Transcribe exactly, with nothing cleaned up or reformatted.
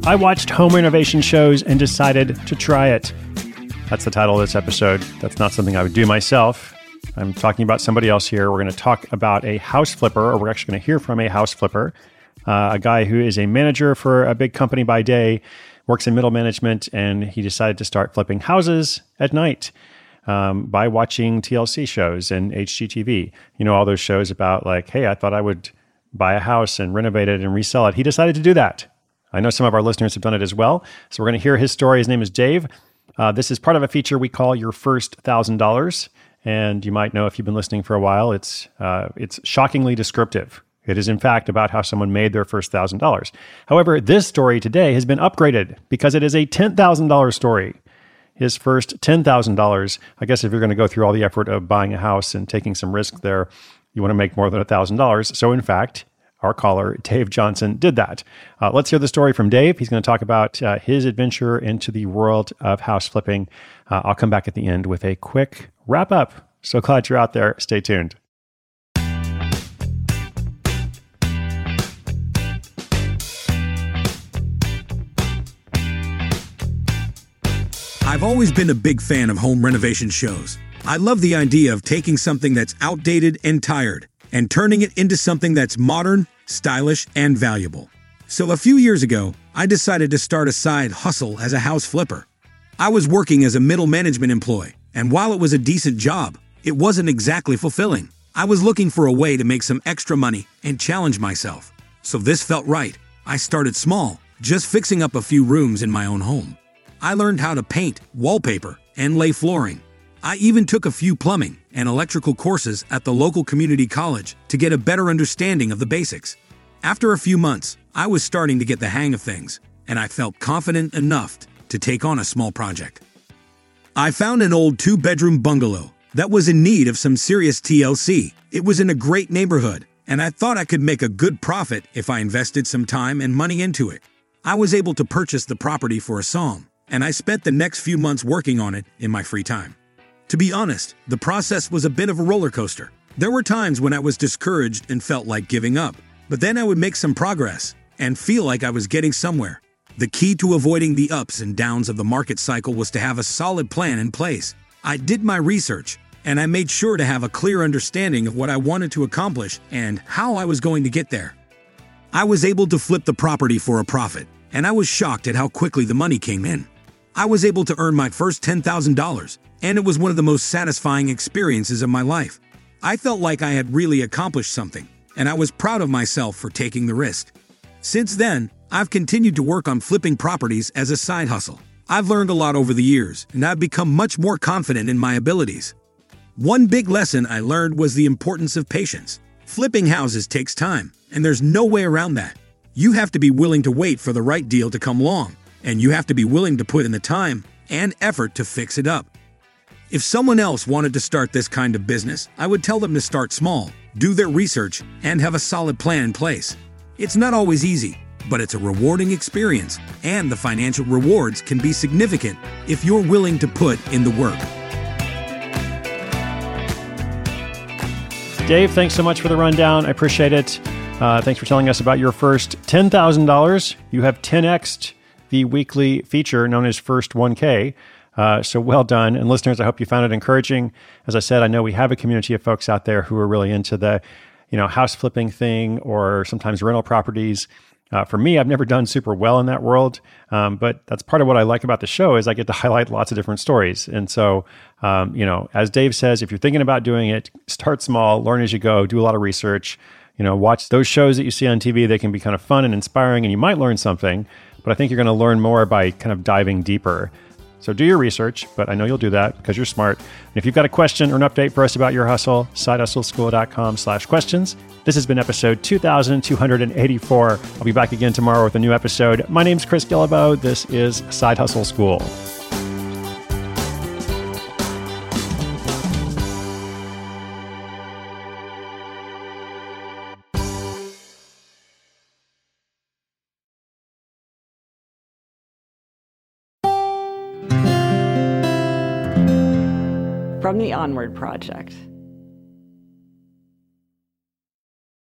I watched home renovation shows and decided to try it. That's the title of this episode. That's not something I would do myself. I'm talking about somebody else here. We're going to talk about a house flipper, or we're actually going to hear from a house flipper, uh, a guy who is a manager for a big company by day, works in middle management, and he decided to start flipping houses at night um, by watching T L C shows and H G T V. You know, all those shows about like, hey, I thought I would buy a house and renovate it and resell it. He decided to do that. I know some of our listeners have done it as well. So we're going to hear his story. His name is Dave. Uh, this is part of a feature we call Your First one thousand dollars. And you might know if you've been listening for a while, it's uh, it's shockingly descriptive. It is, in fact, about how someone made their first one thousand dollars. However, this story today has been upgraded because it is a ten thousand dollars story. His first ten thousand dollars. I guess if you're going to go through all the effort of buying a house and taking some risk there, you want to make more than one thousand dollars. So, in fact, our caller, Dave Johnson, did that. Uh, let's hear the story from Dave. He's going to talk about uh, his adventure into the world of house flipping. Uh, I'll come back at the end with a quick wrap up. So glad you're out there. Stay tuned. I've always been a big fan of home renovation shows. I love the idea of taking something that's outdated and tired and turning it into something that's modern, stylish, and valuable. So a few years ago, I decided to start a side hustle as a house flipper. I was working as a middle management employee, and while it was a decent job, it wasn't exactly fulfilling. I was looking for a way to make some extra money and challenge myself. So this felt right. I started small, just fixing up a few rooms in my own home. I learned how to paint, wallpaper, and lay flooring. I even took a few plumbing and electrical courses at the local community college to get a better understanding of the basics. After a few months, I was starting to get the hang of things, and I felt confident enough to take on a small project. I found an old two-bedroom bungalow that was in need of some serious T L C. It was in a great neighborhood, and I thought I could make a good profit if I invested some time and money into it. I was able to purchase the property for a song, and I spent the next few months working on it in my free time. To be honest, the process was a bit of a roller coaster. There were times when I was discouraged and felt like giving up, but then I would make some progress and feel like I was getting somewhere. The key to avoiding the ups and downs of the market cycle was to have a solid plan in place. I did my research, and I made sure to have a clear understanding of what I wanted to accomplish and how I was going to get there. I was able to flip the property for a profit, and I was shocked at how quickly the money came in. I was able to earn my first ten thousand dollars, and it was one of the most satisfying experiences of my life. I felt like I had really accomplished something, and I was proud of myself for taking the risk. Since then, I've continued to work on flipping properties as a side hustle. I've learned a lot over the years, and I've become much more confident in my abilities. One big lesson I learned was the importance of patience. Flipping houses takes time, and there's no way around that. You have to be willing to wait for the right deal to come along, and you have to be willing to put in the time and effort to fix it up. If someone else wanted to start this kind of business, I would tell them to start small, do their research, and have a solid plan in place. It's not always easy, but it's a rewarding experience, and the financial rewards can be significant if you're willing to put in the work. Dave, thanks so much for the rundown. I appreciate it. Uh, thanks for telling us about your first ten thousand dollars. You have ten X'd the weekly feature known as First one K. Uh, so well done. And listeners, I hope you found it encouraging. As I said, I know we have a community of folks out there who are really into the, you know, house flipping thing or sometimes rental properties. Uh, for me, I've never done super well in that world, um, but that's part of what I like about the show is I get to highlight lots of different stories. And so, um, you know, as Dave says, if you're thinking about doing it, start small, learn as you go, do a lot of research, you know, watch those shows that you see on T V. They can be kind of fun and inspiring, and you might learn something, but I think you're going to learn more by kind of diving deeper. So do your research, but I know you'll do that because you're smart. And if you've got a question or an update for us about your hustle, side hustle school dot com slash questions. This has been episode two thousand two hundred eighty-four. I'll be back again tomorrow with a new episode. My name's Chris Guillebeau. This is Side Hustle School. From the Onward Project.